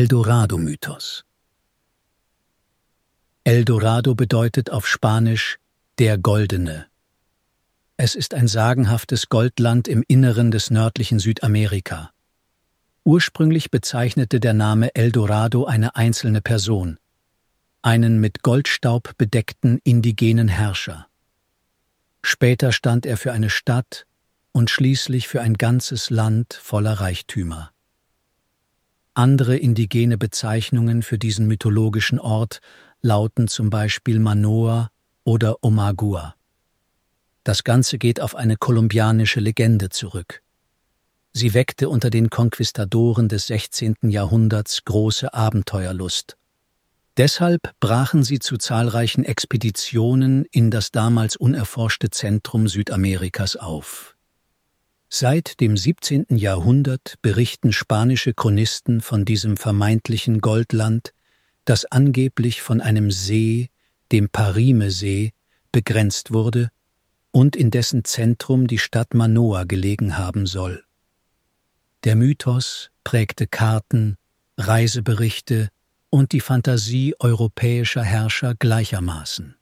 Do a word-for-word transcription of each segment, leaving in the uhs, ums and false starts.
Eldorado-Mythos. Eldorado bedeutet auf Spanisch der Goldene. Es ist ein sagenhaftes Goldland im Inneren des nördlichen Südamerika. Ursprünglich bezeichnete der Name Eldorado eine einzelne Person, einen mit Goldstaub bedeckten indigenen Herrscher. Später stand er für eine Stadt und schließlich für ein ganzes Land voller Reichtümer. Andere indigene Bezeichnungen für diesen mythologischen Ort lauten zum Beispiel Manoa oder Omagua. Das Ganze geht auf eine kolumbianische Legende zurück. Sie weckte unter den Konquistadoren des sechzehnten Jahrhunderts große Abenteuerlust. Deshalb brachen sie zu zahlreichen Expeditionen in das damals unerforschte Zentrum Südamerikas auf. Seit dem siebzehnten Jahrhundert berichten spanische Chronisten von diesem vermeintlichen Goldland, das angeblich von einem See, dem Parime-See, begrenzt wurde und in dessen Zentrum die Stadt Manoa gelegen haben soll. Der Mythos prägte Karten, Reiseberichte und die Fantasie europäischer Herrscher gleichermaßen.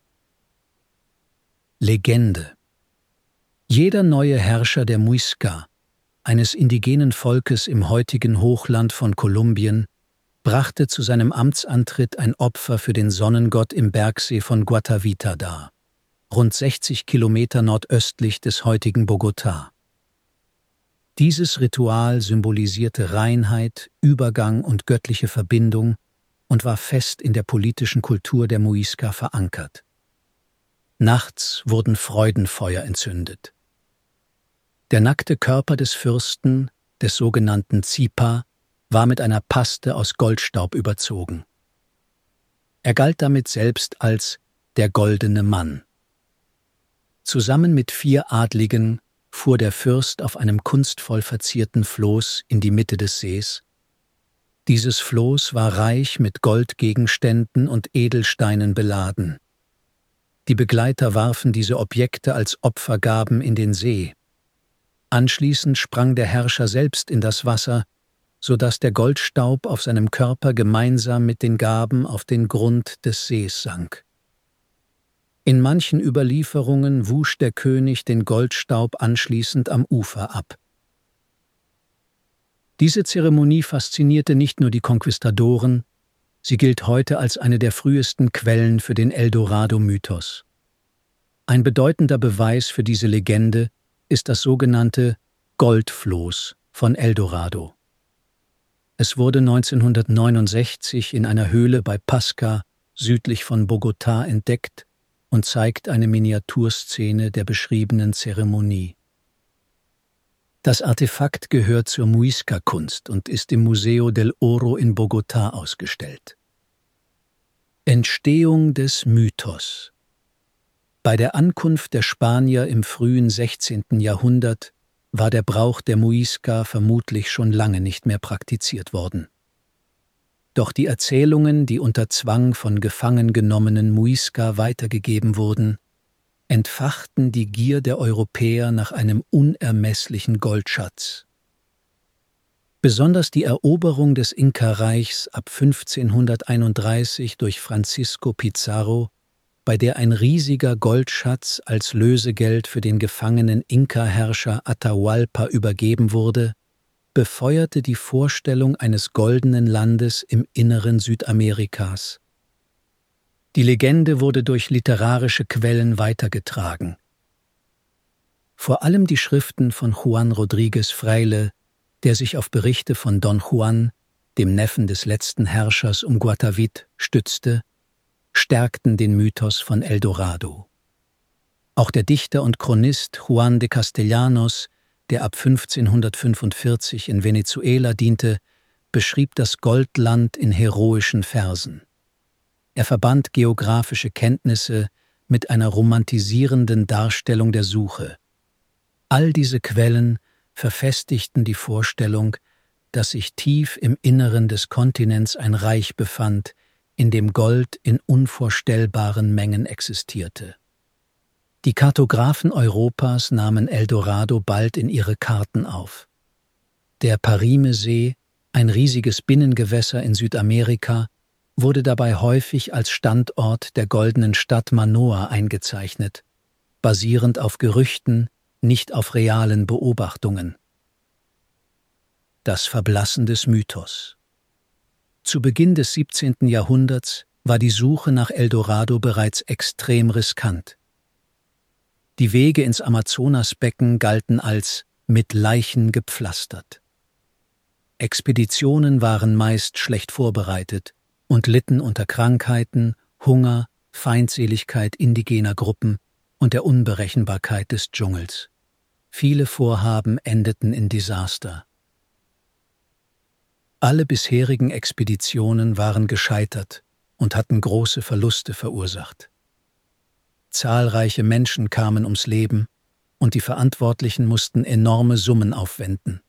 Legende. Jeder neue Herrscher der Muisca, eines indigenen Volkes im heutigen Hochland von Kolumbien, brachte zu seinem Amtsantritt ein Opfer für den Sonnengott im Bergsee von Guatavita dar, rund sechzig Kilometer nordöstlich des heutigen Bogotá. Dieses Ritual symbolisierte Reinheit, Übergang und göttliche Verbindung und war fest in der politischen Kultur der Muisca verankert. Nachts wurden Freudenfeuer entzündet. Der nackte Körper des Fürsten, des sogenannten Zipa, war mit einer Paste aus Goldstaub überzogen. Er galt damit selbst als der goldene Mann. Zusammen mit vier Adligen fuhr der Fürst auf einem kunstvoll verzierten Floß in die Mitte des Sees. Dieses Floß war reich mit Goldgegenständen und Edelsteinen beladen. Die Begleiter warfen diese Objekte als Opfergaben in den See. Anschließend sprang der Herrscher selbst in das Wasser, sodass der Goldstaub auf seinem Körper gemeinsam mit den Gaben auf den Grund des Sees sank. In manchen Überlieferungen wusch der König den Goldstaub anschließend am Ufer ab. Diese Zeremonie faszinierte nicht nur die Konquistadoren, sie gilt heute als eine der frühesten Quellen für den Eldorado-Mythos. Ein bedeutender Beweis für diese Legende ist das sogenannte Goldfloß von Eldorado. Es wurde neunzehnhundertneunundsechzig in einer Höhle bei Pasca südlich von Bogotá entdeckt und zeigt eine Miniaturszene der beschriebenen Zeremonie. Das Artefakt gehört zur Muisca-Kunst und ist im Museo del Oro in Bogotá ausgestellt. Entstehung des Mythos. Bei der Ankunft der Spanier im frühen sechzehnten Jahrhundert war der Brauch der Muisca vermutlich schon lange nicht mehr praktiziert worden. Doch die Erzählungen, die unter Zwang von gefangen genommenen Muisca weitergegeben wurden, entfachten die Gier der Europäer nach einem unermesslichen Goldschatz. Besonders die Eroberung des Inka-Reichs ab fünfzehnhunderteinunddreißig durch Francisco Pizarro, bei der ein riesiger Goldschatz als Lösegeld für den gefangenen Inka-Herrscher Atahualpa übergeben wurde, befeuerte die Vorstellung eines goldenen Landes im Inneren Südamerikas. Die Legende wurde durch literarische Quellen weitergetragen. Vor allem die Schriften von Juan Rodríguez Fraile, der sich auf Berichte von Don Juan, dem Neffen des letzten Herrschers um Guatavit, stützte, stärkten den Mythos von Eldorado. Auch der Dichter und Chronist Juan de Castellanos, der ab fünfzehnhundertfünfundvierzig in Venezuela diente, beschrieb das Goldland in heroischen Versen. Er verband geografische Kenntnisse mit einer romantisierenden Darstellung der Suche. All diese Quellen verfestigten die Vorstellung, dass sich tief im Inneren des Kontinents ein Reich befand, in dem Gold in unvorstellbaren Mengen existierte. Die Kartografen Europas nahmen Eldorado bald in ihre Karten auf. Der Parime-See, ein riesiges Binnengewässer in Südamerika, wurde dabei häufig als Standort der goldenen Stadt Manoa eingezeichnet, basierend auf Gerüchten, nicht auf realen Beobachtungen. Das Verblassen des Mythos. Zu Beginn des siebzehnten Jahrhunderts war die Suche nach Eldorado bereits extrem riskant. Die Wege ins Amazonasbecken galten als mit Leichen gepflastert. Expeditionen waren meist schlecht vorbereitet und litten unter Krankheiten, Hunger, Feindseligkeit indigener Gruppen und der Unberechenbarkeit des Dschungels. Viele Vorhaben endeten in Desaster. Alle bisherigen Expeditionen waren gescheitert und hatten große Verluste verursacht. Zahlreiche Menschen kamen ums Leben und die Verantwortlichen mussten enorme Summen aufwenden.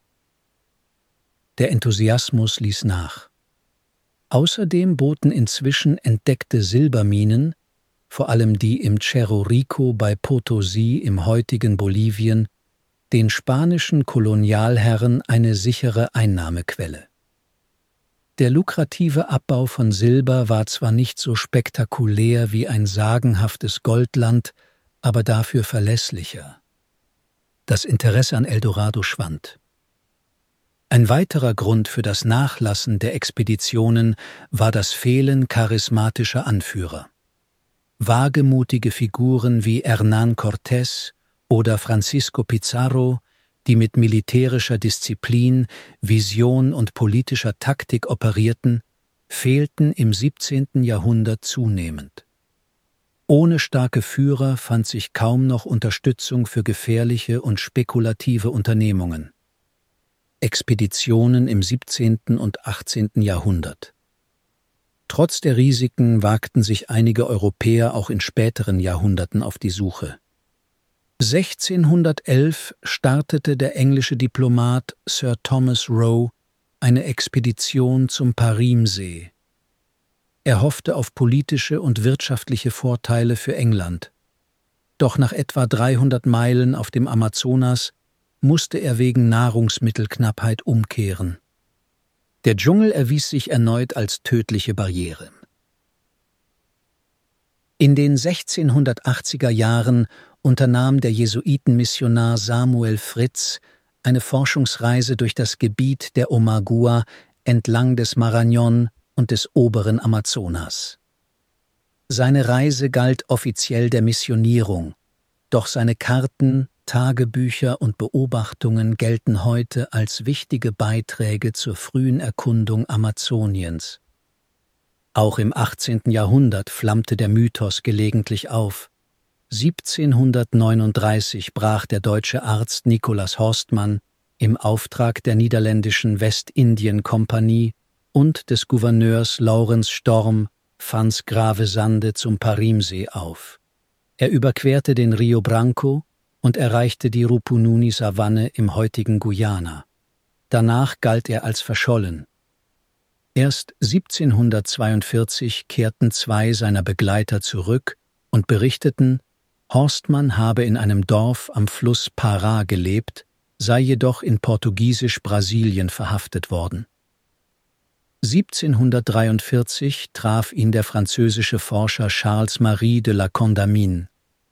Der Enthusiasmus ließ nach. Außerdem boten inzwischen entdeckte Silberminen, vor allem die im Cerro Rico bei Potosí im heutigen Bolivien, den spanischen Kolonialherren eine sichere Einnahmequelle. Der lukrative Abbau von Silber war zwar nicht so spektakulär wie ein sagenhaftes Goldland, aber dafür verlässlicher. Das Interesse an Eldorado schwand. Ein weiterer Grund für das Nachlassen der Expeditionen war das Fehlen charismatischer Anführer. Wagemutige Figuren wie Hernán Cortés oder Francisco Pizarro, die mit militärischer Disziplin, Vision und politischer Taktik operierten, fehlten im siebzehnten Jahrhundert zunehmend. Ohne starke Führer fand sich kaum noch Unterstützung für gefährliche und spekulative Unternehmungen. Expeditionen im siebzehnten und achtzehnten Jahrhundert. Trotz der Risiken wagten sich einige Europäer auch in späteren Jahrhunderten auf die Suche. sechzehnhundertelf startete der englische Diplomat Sir Thomas Roe eine Expedition zum Parimsee. Er hoffte auf politische und wirtschaftliche Vorteile für England. Doch nach etwa dreihundert Meilen auf dem Amazonas musste er wegen Nahrungsmittelknappheit umkehren. Der Dschungel erwies sich erneut als tödliche Barriere. In den sechzehnhundertachtziger Jahren unternahm der Jesuitenmissionar Samuel Fritz eine Forschungsreise durch das Gebiet der Omagua entlang des Marañón und des oberen Amazonas. Seine Reise galt offiziell der Missionierung, doch seine Karten, Tagebücher und Beobachtungen gelten heute als wichtige Beiträge zur frühen Erkundung Amazoniens. Auch im achtzehnten Jahrhundert flammte der Mythos gelegentlich auf. siebzehnhundertneununddreißig brach der deutsche Arzt Nicolaas Horstmann im Auftrag der niederländischen Westindien-Kompanie und des Gouverneurs Laurens Storm Vans Gravesande zum Parimsee auf. Er überquerte den Rio Branco und erreichte die Rupununi-Savanne im heutigen Guyana. Danach galt er als verschollen. Erst siebzehnhundertzweiundvierzig kehrten zwei seiner Begleiter zurück und berichteten, Horstmann habe in einem Dorf am Fluss Pará gelebt, sei jedoch in Portugiesisch-Brasilien verhaftet worden. siebzehnhundertdreiundvierzig traf ihn der französische Forscher Charles-Marie de la Condamine.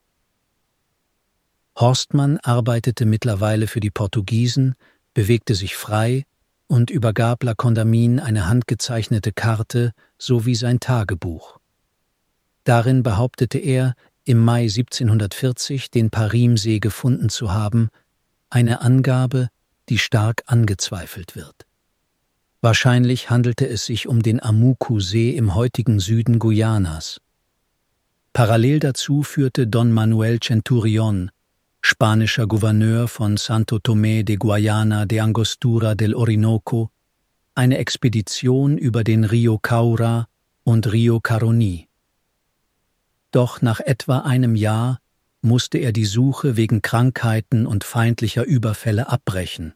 Horstmann arbeitete mittlerweile für die Portugiesen, bewegte sich frei und übergab La Condamine eine handgezeichnete Karte sowie sein Tagebuch. Darin behauptete er, im Mai siebzehnhundertvierzig den Parimsee gefunden zu haben, eine Angabe, die stark angezweifelt wird. Wahrscheinlich handelte es sich um den Amucu-See im heutigen Süden Guyanas. Parallel dazu führte Don Manuel Centurión, spanischer Gouverneur von Santo Tomé de Guayana de Angostura del Orinoco, eine Expedition über den Rio Caura und Rio Caroni. Doch nach etwa einem Jahr musste er die Suche wegen Krankheiten und feindlicher Überfälle abbrechen.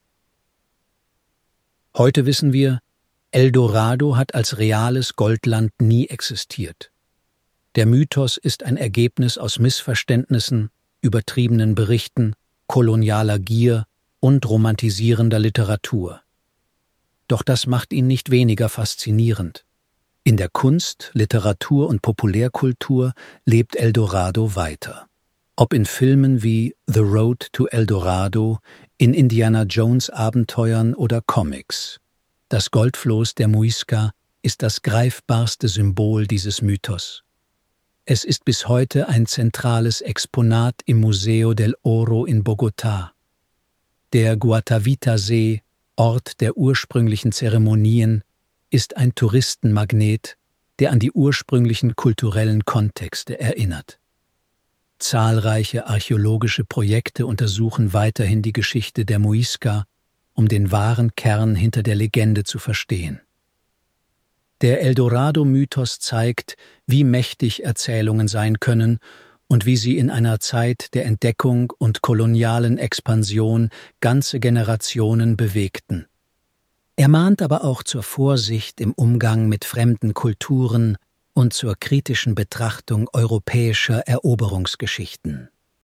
Heute wissen wir, Eldorado hat als reales Goldland nie existiert. Der Mythos ist ein Ergebnis aus Missverständnissen, übertriebenen Berichten, kolonialer Gier und romantisierender Literatur. Doch das macht ihn nicht weniger faszinierend. In der Kunst, Literatur und Populärkultur lebt El Dorado weiter. Ob in Filmen wie The Road to El Dorado, in Indiana Jones Abenteuern oder Comics. Das Goldfloß der Muisca ist das greifbarste Symbol dieses Mythos. Es ist bis heute ein zentrales Exponat im Museo del Oro in Bogotá. Der Guatavita-See, Ort der ursprünglichen Zeremonien, ist ein Touristenmagnet, der an die ursprünglichen kulturellen Kontexte erinnert. Zahlreiche archäologische Projekte untersuchen weiterhin die Geschichte der Muisca, um den wahren Kern hinter der Legende zu verstehen. Der El Dorado-Mythos zeigt, wie mächtig Erzählungen sein können und wie sie in einer Zeit der Entdeckung und kolonialen Expansion ganze Generationen bewegten. Er mahnt aber auch zur Vorsicht im Umgang mit fremden Kulturen und zur kritischen Betrachtung europäischer Eroberungsgeschichten.